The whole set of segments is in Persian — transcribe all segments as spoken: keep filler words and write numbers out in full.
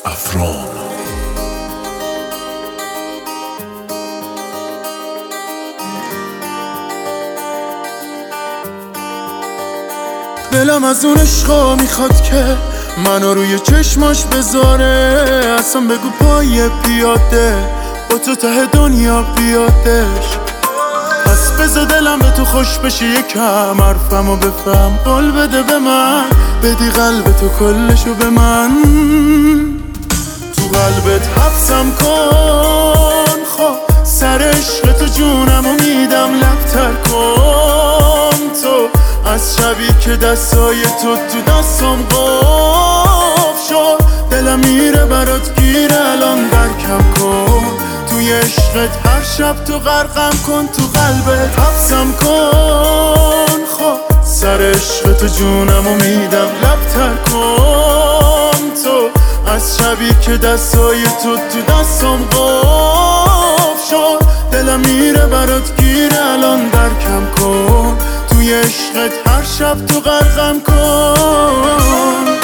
افران دلم از اون عشقا میخواد که منو روی چشماش بذاره، اصلا بگو پای پیاده با تو ته دنیا بیادش. پس بذار دلم به تو خوش بشه یکم، حرفمو بفهم قول بده به من، بدی قلب تو کلشو به من، تو قلبت حبسم کن. خب سر عشق تو جونمو میدم، لبتر کن تو از شبی که دستای تو تو دستم قف شد. دلم میره برات گیره الان درکم کن، توی عشقت هر شب تو غرقم کن، تو قلبت حبسم کن. خب سر عشق تو جونمو میدم، لبتر کن تو از شبی که دستای تو تو دستم قف شد. دلم میره برات گیره الان درکم کن، توی عشقت هر شب تو غرقم کن.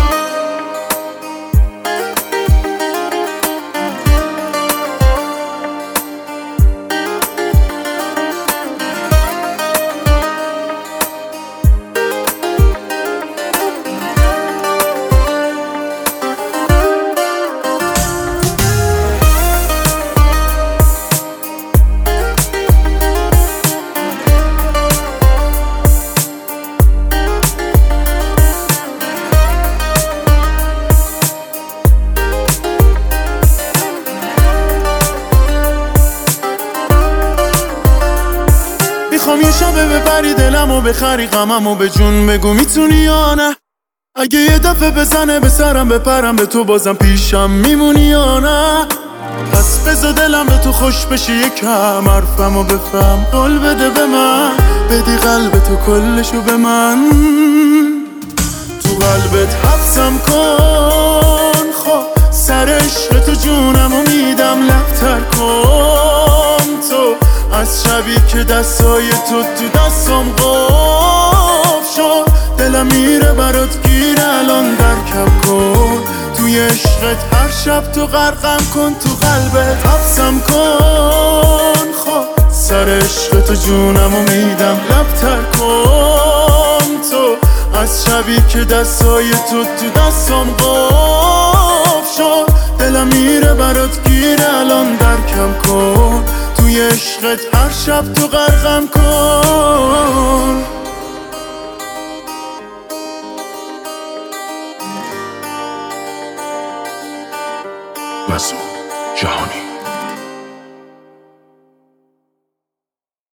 میخوام یه شبه ببری دلمو بخری، غممو به جون بگو میتونی یا نه. اگه یه دفعه بزنه به سرم بپرم به تو بازم پیشم میمونی یا نه. پس بذار دلم به تو خوش بشه یکم، حرفمو بفهم قول بده به من، بدی قلب تو کلشو به من، تو قلبت حبسم کن. خب سر عشق تو جونمو میدم، لبتر کن تو از شبی که دستای تو تو دستم قف شد. دلم میره برات گیره الان درکم کن، توی عشقت هر شب تو غرقم کن، تو قلبت حبسم کن. خب سر عشق تو جونمو میدم، لبتر کن تو از شبی که دستای تو تو دستم قف شد. دلم میره برات گیره الان درکم کن، توی عشقت هر شب تو غرقم کن. مسعود جهانی.